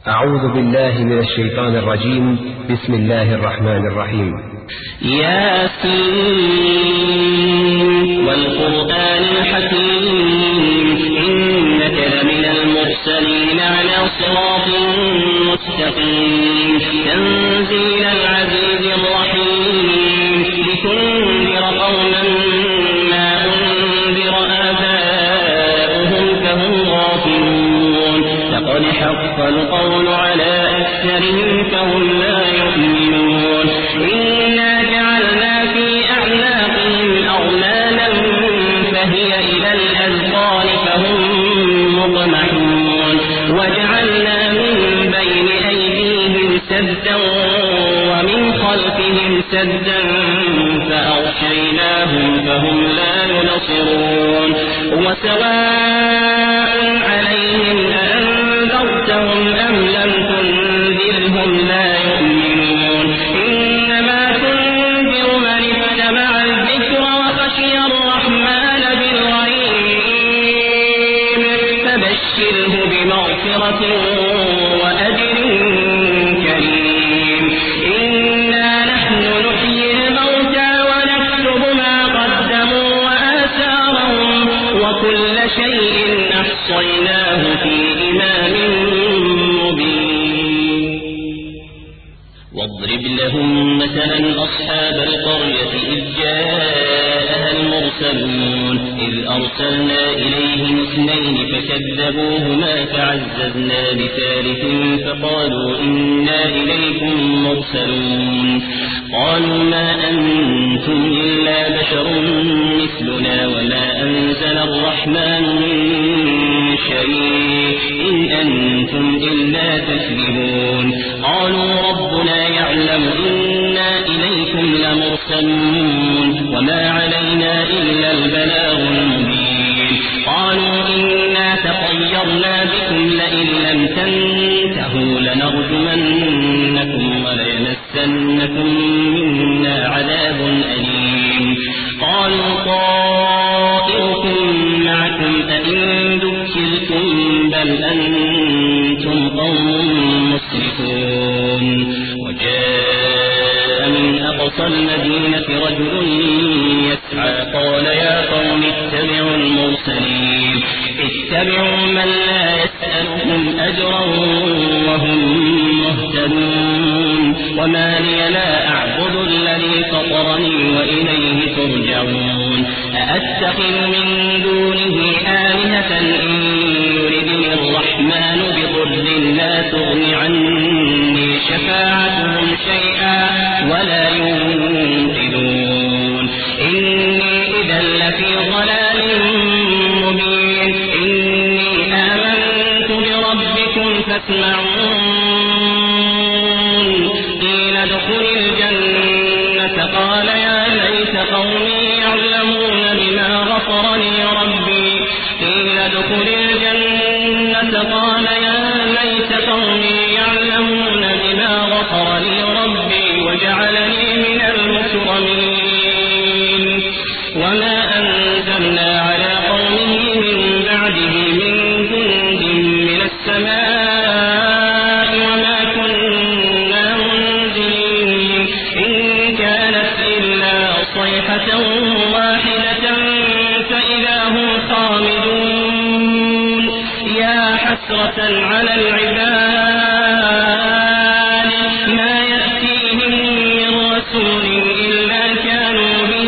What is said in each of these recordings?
أعوذ بالله من الشيطان الرجيم. بسم الله الرحمن الرحيم. ياسين والقرآن الحكيم إنك لمن المرسلين على صراط مستقيم تنزيل العزيز الرحيم لتنذر قوما ما أنذر آباؤهم فهم غافلون لقد حق القول على أكثرهم فهم لا يؤمنون إنا جعلنا في أعناقهم أغلالا فهي إلى الأذقان فهم مقمحون وجعلنا من بين أيديهم سدا ومن خلفهم سدا فأغشيناهم فهم لا يبصرون وسواء عليهم أأنذرتهم أم لم تنذرهم لا يؤمنون إنما تنذر من اتبع الذكر وخشي الرحمن بالغيب فبشره بمغفرة وأجر كريم إنا نحن نحيي الموتى ونكتب ما قدموا وآثارهم وكل شيء أحصيناه في إمام مبين واضرب لهم مثلا أصحاب القرية إذ جاءها المرسلون إذ أرسلنا إليهم اثنين فكذبوهما فعززنا بثالث فقالوا إنا إليكم مرسلون قالوا ما أنتم إلا بشر مثلنا وما أنزل الرحمن من شيء إن أنتم إلا تكذبون قالوا ربنا يعلم إنا إليكم لمرسلون وما علينا إلا البلاغ المبين قالوا إنا تطيرنا بكم لئن لم تنتهوا لنرجمنكم وليمسنكم منا عذاب أليم قالوا طائركم معكم أئن ذكرتم بل أنتم قوم مسرفون وجاء من أقصى المدينة رجل يسعى قال يا قوم اتبعوا المرسلين اتبعوا من لا يسألكم أجرا وهم مهتدون وما لي لا أعبد الذي فطرني وإليه ترجعون أأتخذ من دونه آلهة إن يردني الرحمن بضر لا تغن عني شفاعتهم شيئا ولا ينقذون إني إذا لفي ضلال مبين إني آمنت بربكم فاسمعون قيل ادخل الجنة قال يا ليت قومي يعلمون بما غفر لي ربي قيل ادخل الجنة قال يا ليت قومي يعلمون بما غفر لي ربي وجعلني من المكرمين وما أنزلنا على قومه من بعده من جند من السماء وما كنا منزلين إن كانت إلا صيحة واحدة فإذا هم خامدون يا حسرة على العباد ما يأتيهم من رسول إلا كانوا به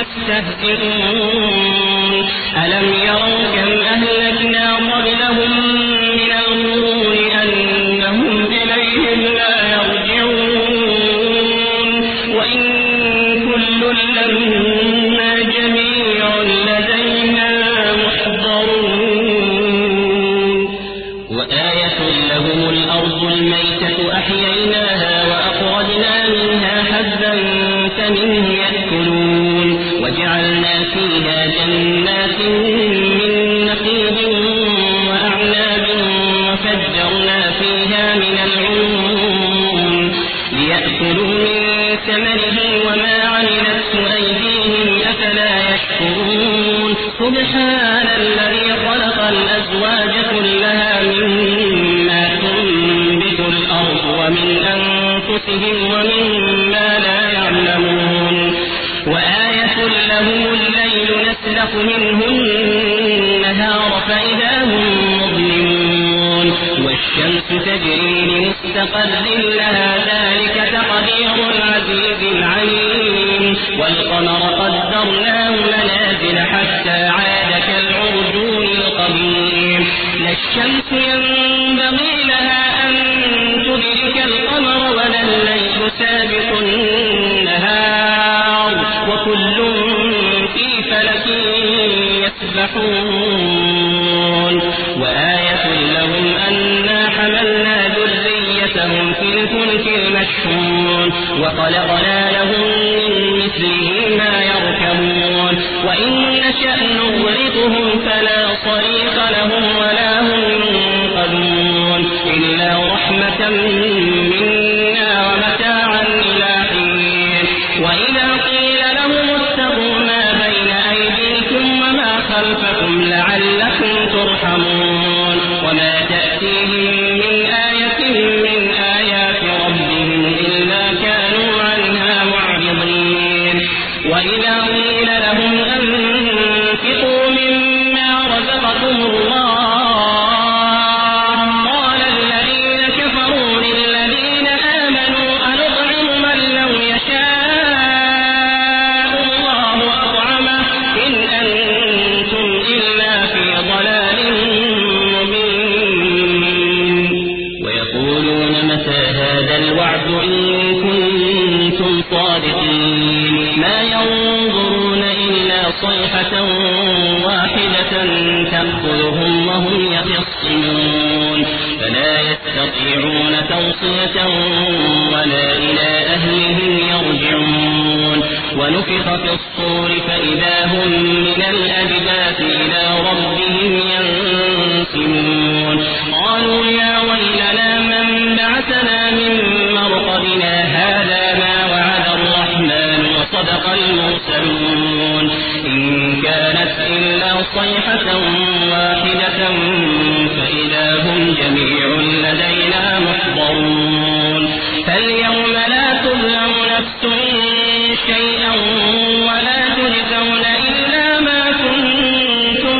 يستهزئون ألم يروا كم أهلكنا قبلهم من القرون أنهم إليهم لا يرجعون وإن كل لما جميع لدينا محضرون وآية لهم الأرض الميتة أحييناها وأخرجنا منها حبا فمنه يأكلون وجعلنا فيها جنات من نخيل وأعناب وفجرنا فيها من العيون ليأكلوا من ثمره وما عملته أيديهم أفلا يشكرون سبحان الذي خلق الأزواج كلها مما تنبت أنفسهم ومما لا يعلمون وآية لهم الليل نسلخ منه النهار فإذا هم مظلمون والشمس تجري لمستقر لها ذلك تقدير العزيز العليم والقمر قدرناه منازل حتى عاد كالعرجون القديم لا الشمس ينبغي لها أن تدرك القمر ولا الليل سابق النهار وكل في فلك يسبحون وآية لهم أنا حملنا ذريتهم في الفلك المشحون وخلقنا لهم من مثله ما يركبون وإن نشأ نغرقهم فلا صريخ لهم ولا هم ينقذون إلا رحمة منا ومتاعا إلى حين وإذا قيل لهم اتقوا ما بين أيديكم وما خلفكم لعلكم ترحمون وما تأتيهم من آية من آيات ربهم إلا كانوا عنها معرضين وإذا قيل لهم أنفقوا مما رزقكم الله قال الذين كفروا للذين آمنوا أنطعم من لو يشاء الله أطعمه إن أنتم إلا في ضلال مبين ويقولون متى هذا الوعد إن كنتم صادقين ما ينظرون إلا صيحة واحدة تأخذهم وهم يخصمون فلا يستطيعون توصية ولا إلى أهلهم يرجعون ونفخ في الصور فإذا هم من الأجداث إلى ربهم ينسلون قالوا يا ويلنا من بعثنا من مرقدنا هذا ما وعد الرحمن وصدق المرسلون إن كانت إلا صيحة واحدة فإذا هم جميع لدينا محضرون فاليوم لا تظلم نفس شيئا ولا تجزون إلا ما كنتم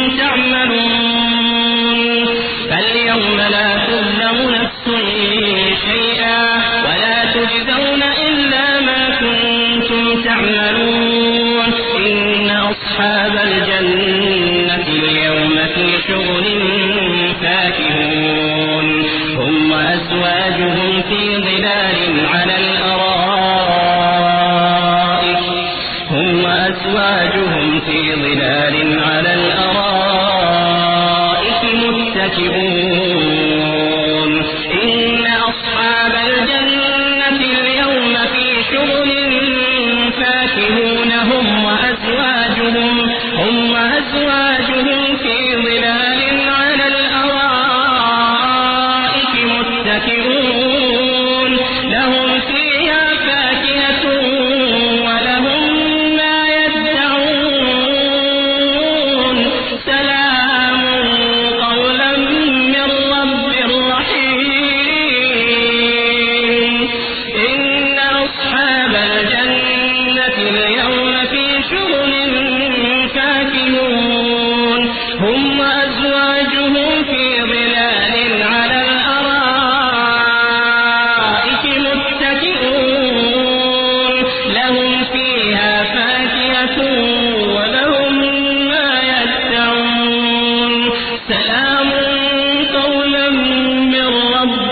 تعملون فاليوم لا تظلم نفس شيئا ولا تجزون إلا ما كنتم تعملون إن أصحاب الجنة اليوم في شغل فاكهون هم وأزواجهم في ظلال على الأرائك متكئون إن أصحاب الجنة اليوم في شغل فاكهون هم وأزواجهم في ظلال على الأرائك متكئون لهم فيها فاكهة ولهم ما يدعون سلام قولا من رب رحيم إن أصحاب الجنة اليوم في شغل فاكهون هم وأزواجهم في ظلال على الأرائك متكئون لهم فيها فاكهة ولهم ما يدعون سلام قولا من رب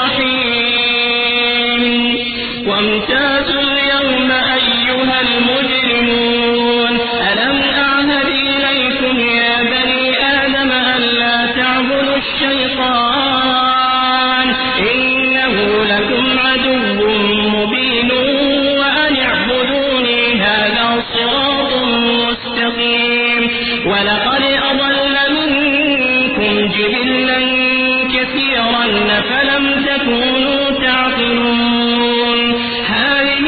رحيم وامتازوا اليوم أيها المجرمون ألم أعهد إليكم يا بني آدم ألا تعبدوا الشيطان إنه لكم عدو مبين وأن اعبدوني هذا صراط مستقيم ولقد أضل منكم جبلا كثيرا فلم تكونوا تعقلون هذه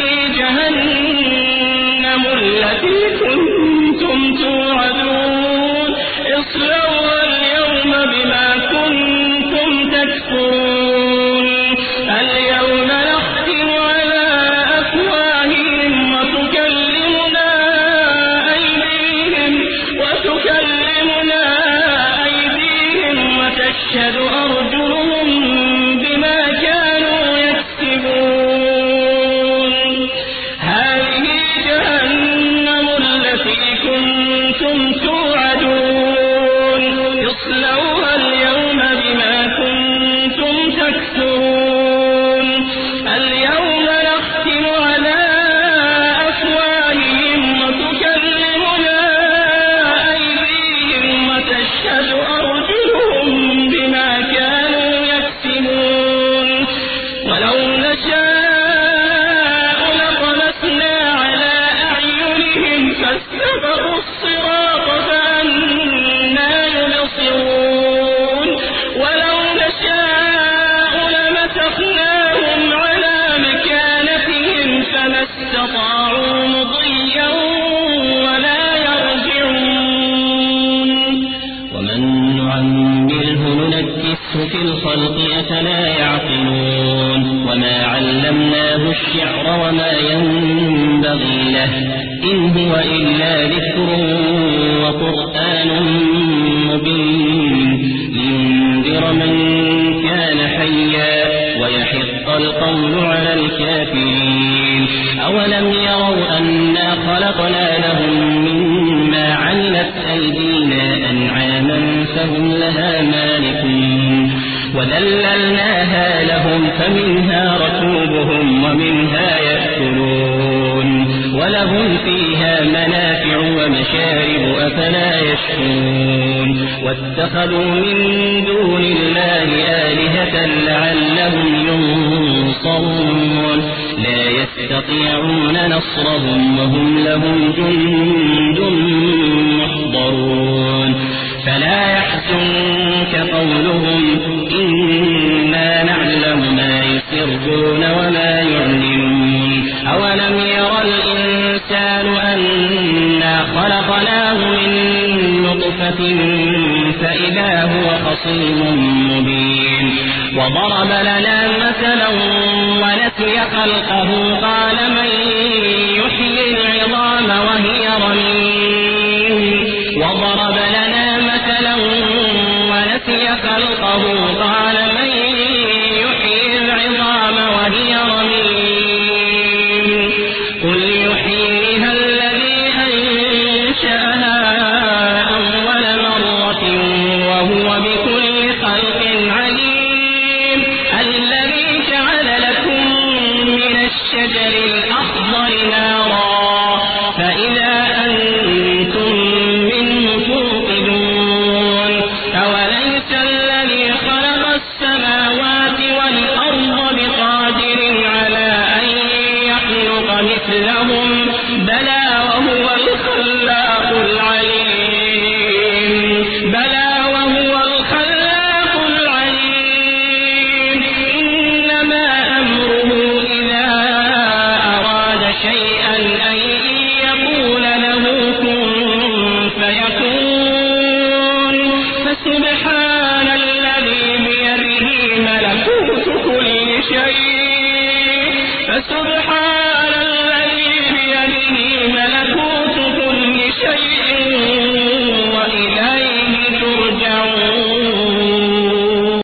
جهنم التي كنتم توعدون اصلوها اليوم بما كنتم تكفرون اليوم نختم تكفرون اليوم نختم على أفواههم وتكلمنا أيديهم وتشهد أرجلهم بما كانوا يكسبون ولو نشاء لطمسنا على أعينهم فاستبقوا الصراط فأنى يبصرون ولو نشاء لمسخناهم على مكانتهم فما استطاعوا مضيا ولا يرجعون ومن نعمره ننكسه في الخلق أفلا يعقلون وما علمناه الشعر وما ينبغي له إن هو إلا ذكر وقرآن مبين لينذر من كان حيا ويحق القول على الكافرين أولم يروا أنا خلقنا لهم مما علت أيدينا أنعاما فهم لها مالكون وذللناها لهم فمنها ركوبهم ومنها يأكلون ولهم فيها منافع ومشارب أفلا يشكرون واتخذوا من دون الله آلهة لعلهم ينصرون لا يستطيعون نصرهم وهم لهم جند محضرون فلا يحزنك قولهم إنا نعلم ما يسرون وما يعلنون أولم ير الإنسان أنا خلقناه من نطفة فإذا هو خصيم مبين وضرب لنا مثلا ونسي خلقه قال من يحيي العظام وهي رميم وضرب لنا مثلا ونسي خلقه قال من يحيي العظام وهي رميم قل يحييها الذي أنشأها أول مرة وهو بكل خلق عليم الذي جعل لكم من الشجر الأخضر نارا فإذا أنتم منه توقدون أوليس الذي خلق السماوات والأرض بقادر على أن يخلق مثلهم بلى وهو الخلاق العليم إنما أمره إذا أراد شيئا أن يقول له كن فيكون فسبحان الذي بيده ملكوت كل شيء